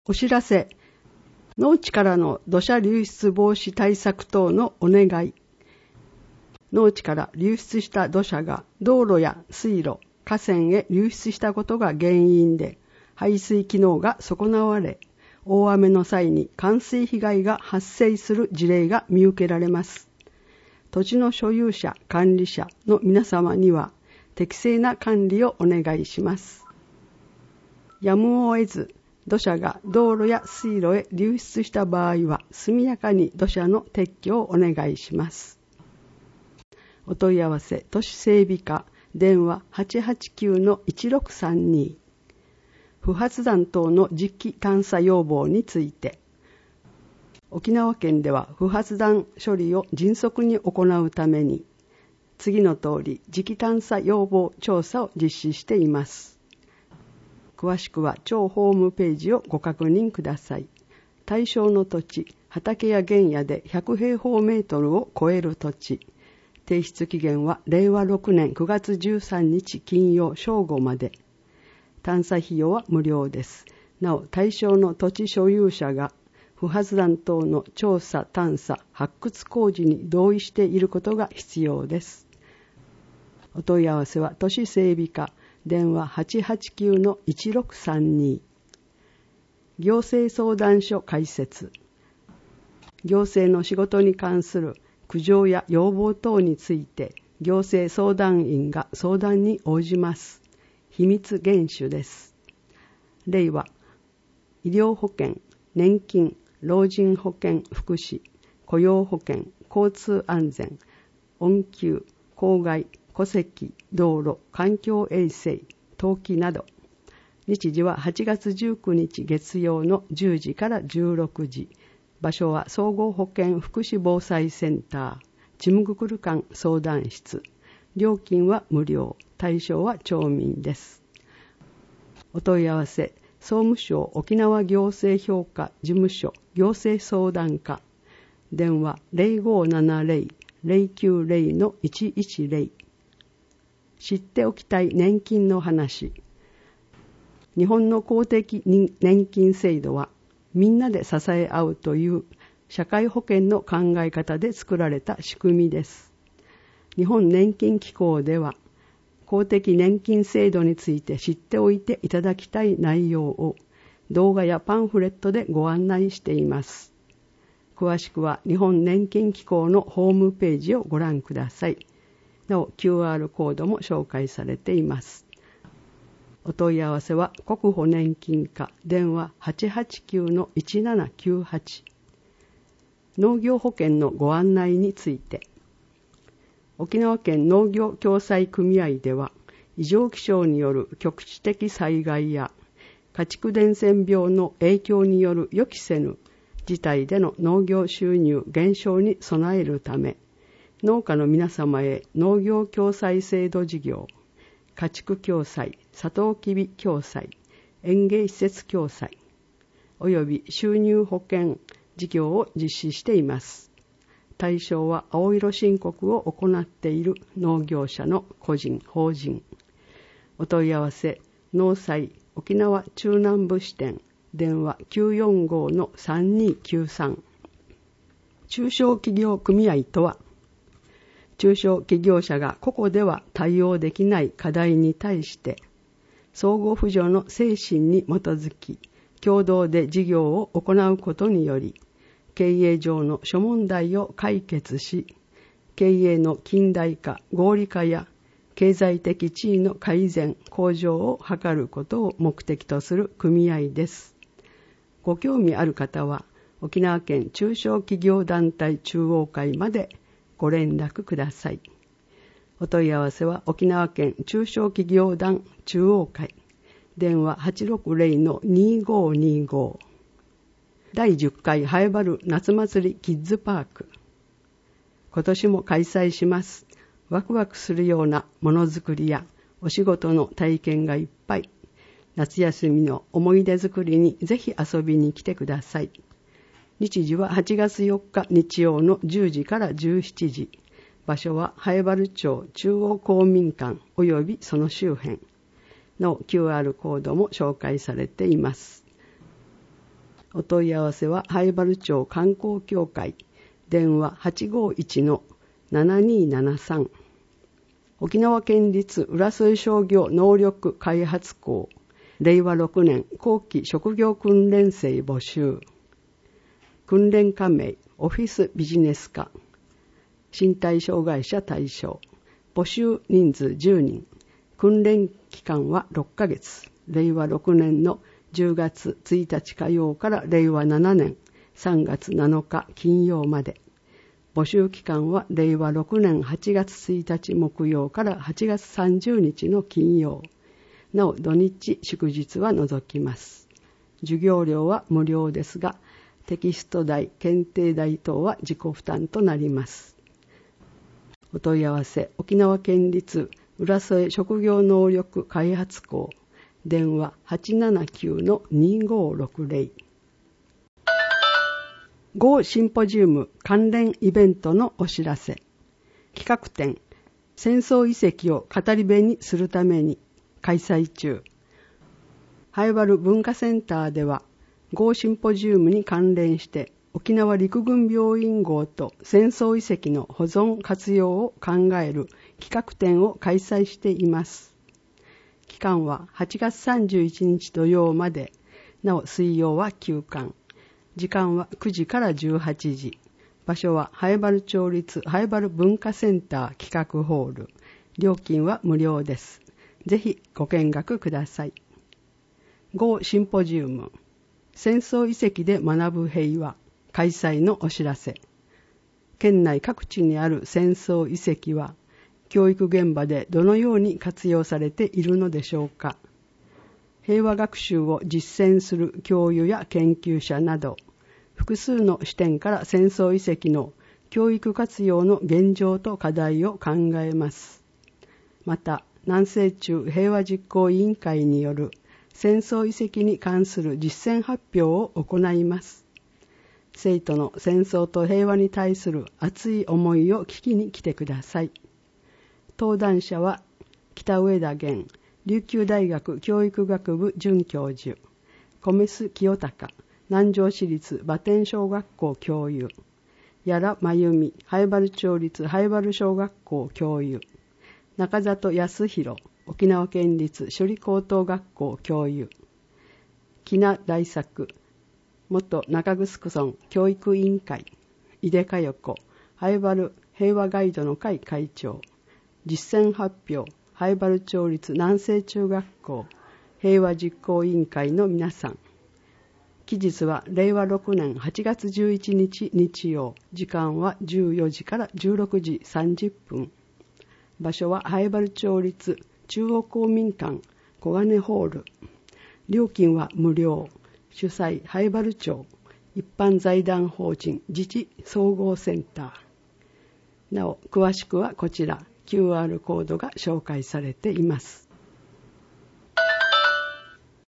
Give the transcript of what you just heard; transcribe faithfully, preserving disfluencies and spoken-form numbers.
お知らせ。農地からの土砂流出防止対策等のお願い。農地から流出した土砂が道路や水路、河川へ流出したことが原因で排水機能が損なわれ、大雨の際に冠水被害が発生する事例が見受けられます。土地の所有者、管理者の皆様には適正な管理をお願いします。やむを得ず、土砂が道路や水路へ流出した場合は速やかに土砂の撤去をお願いします。お問い合わせ都市整備課電話 はちはちきゅうのいちろくさんに。不発弾等の実機探査要望について。沖縄県では不発弾処理を迅速に行うために次の通り磁気探査要望調査を実施しています。詳しくは町ホームページをご確認ください。対象の土地、畑や原野でひゃくへいほうメートルを超える土地。提出期限はれいわろくねんくがつじゅうさんにち金曜正午まで。探査費用は無料です。なお、対象の土地所有者が不発弾等の調査、探査、発掘工事に同意していることが必要です。お問い合わせは都市整備課電話 はちはちきゅうのいちろくさんに。行政相談所開設。行政の仕事に関する苦情や要望等について行政相談員が相談に応じます。秘密厳守です。例は医療保険、年金、老人保険福祉、雇用保険、交通安全、恩給、公害、戸籍、道路、環境衛生、登記など。日時ははちがつじゅうくにち月曜のじゅうじからじゅうろくじ。場所は総合保健福祉防災センター、チムグクル館相談室。料金は無料。対象は町民です。お問い合わせ、総務省沖縄行政評価事務所行政相談課。電話 ゼロごななゼロ ゼロきゅうゼロのいちいちゼロ。知っておきたい年金の話。日本の公的年金制度はみんなで支え合うという社会保険の考え方で作られた仕組みです。日本年金機構では公的年金制度について知っておいていただきたい内容を動画やパンフレットでご案内しています。詳しくは日本年金機構のホームページをご覧ください。なお キューアール コードも紹介されています。お問い合わせは国保年金課電話 はちはちきゅうのいちななきゅうはち。農業保険のご案内について。沖縄県農業共済組合では異常気象による局地的災害や家畜伝染病の影響による予期せぬ事態での農業収入減少に備えるため、農家の皆様へ農業共済制度事業、家畜共済、サトウキビ共済、園芸施設共済、および収入保険事業を実施しています。対象は青色申告を行っている農業者の個人、法人。お問い合わせ、農祭沖縄中南部支店、電話 きゅうよんごのさんにきゅうさん。中小企業組合とは、中小企業者が個々では対応できない課題に対して、相互扶助の精神に基づき、共同で事業を行うことにより、経営上の諸問題を解決し、経営の近代化、合理化や経済的地位の改善、向上を図ることを目的とする組合です。ご興味ある方は、沖縄県中小企業団体中央会までご連絡ください。お問い合わせは沖縄県中小企業団中央会電話 はちろくゼロのにごにご。だいじゅっかいハエバル夏祭りキッズパーク。今年も開催します。ワクワクするようなものづくりやお仕事の体験がいっぱい。夏休みの思い出作りにぜひ遊びに来てください。日時ははちがつよっか日曜のじゅうじからじゅうしちじ。場所は南風原町中央公民館およびその周辺の キューアール コードも紹介されています。 お問い合わせは灰原町観光協会、電話 はちごいちのななにーななさん。沖縄県立浦添商業能力開発校、れいわろくねん後期職業訓練生募集。訓練課名、オフィスビジネス科。身体障害者対象。募集人数じゅうにん。訓練期間はろっかげつ。れいわろくねんのじゅうがつついたち火曜かられいわななねんさんがつなのか金曜まで。募集期間はれいわろくねんはちがつついたち木曜からはちがつさんじゅうにちの金曜。なお土日祝日は除きます。授業料は無料ですが、テキスト代、検定代等は自己負担となります。お問い合わせ、沖縄県立浦添職業能力開発校、電話 はちななきゅうのにごろくぜろ。Go シンポジウム関連イベントのお知らせ。企画展、戦争遺跡を語り部にするために開催中。灰原文化センターでは、Go シンポジウムに関連して、沖縄陸軍病院号と戦争遺跡の保存活用を考える企画展を開催しています。期間ははちがつさんじゅういちにち土曜まで、なお水曜は休館。時間はくじからじゅうはちじ。場所は灰原町立灰原文化センター企画ホール。料金は無料です。ぜひご見学ください。Go シンポジウム、戦争遺跡で学ぶ平和開催のお知らせ。県内各地にある戦争遺跡は、教育現場でどのように活用されているのでしょうか。平和学習を実践する教諭や研究者など、複数の視点から戦争遺跡の教育活用の現状と課題を考えます。また、南西中平和実行委員会による戦争遺跡に関する実践発表を行います。生徒の戦争と平和に対する熱い思いを聞きに来てください。登壇者は北上田源琉球大学教育学部准教授、小雌清隆南城市立馬天小学校教諭、矢良真由美灰原町立灰原小学校教諭、中里康弘沖縄県立首里高等学校教諭、木名大作元中城村教育委員会、井出佳代子灰原平和ガイドの会会長、実践発表灰原町立南西中学校平和実行委員会の皆さん。期日はれいわろくねんはちがつじゅういちにち日曜、時間はじゅうよじからじゅうろくじさんじゅっぷん。場所は灰原町立中央公民館小金ホール。料金は無料。主催灰原町一般財団法人自治総合センター。なお詳しくはこちら キューアール コードが紹介されています。